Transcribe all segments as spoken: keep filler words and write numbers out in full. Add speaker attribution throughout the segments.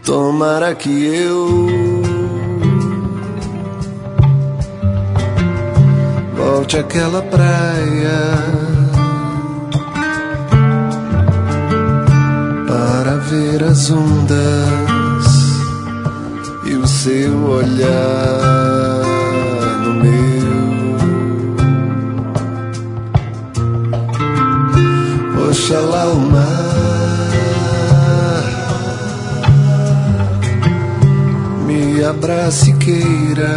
Speaker 1: Tomara que eu volte àquela praia para ver as ondas e o seu olhar no meu. Oxalá o mar me abrace e queira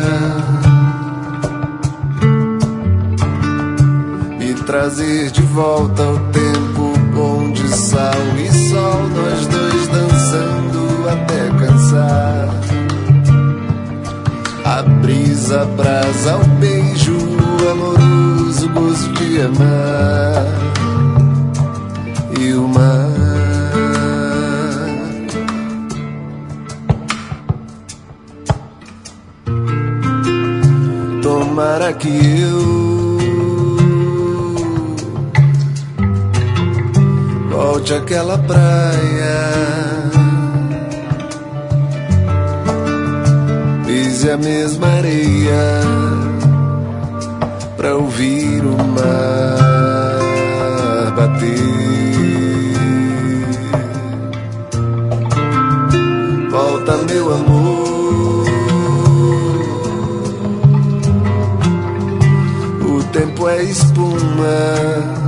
Speaker 1: me trazer de volta ao tempo bom de sal e sol, nós dois dançando até cansar. A brisa abrasa o beijo amoroso, gosto de amar. E o mar tomara que eu volte àquela praia, pise a mesma areia pra ouvir o mar bater. Volta, meu amor, o tempo é espuma.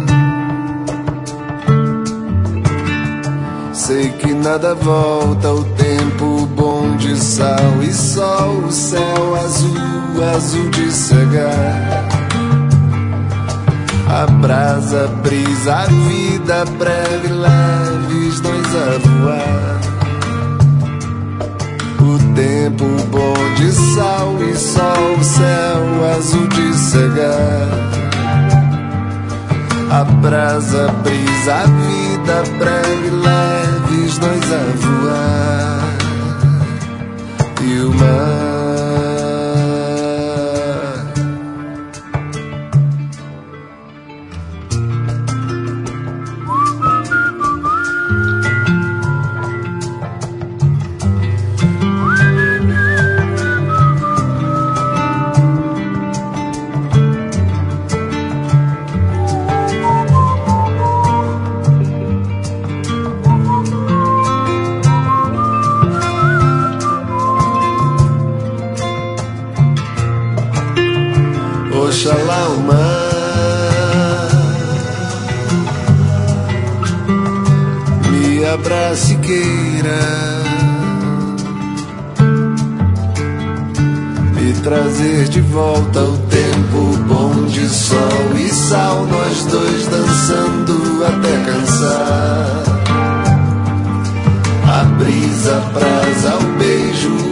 Speaker 1: Sei que nada volta ao tempo bom de sal e sol, o céu azul, azul de cegar. A brasa, a brisa, a vida breve, leves nós a voar. O tempo bom de sal e sol, o céu azul de cegar. A brasa, a brisa, a vida breve, leves nós a voar. E o mar oxalá o mar me abrace e queira me trazer de volta ao tempo bom de sol e sal, nós dois dançando até cansar. A brisa abrasa o beijo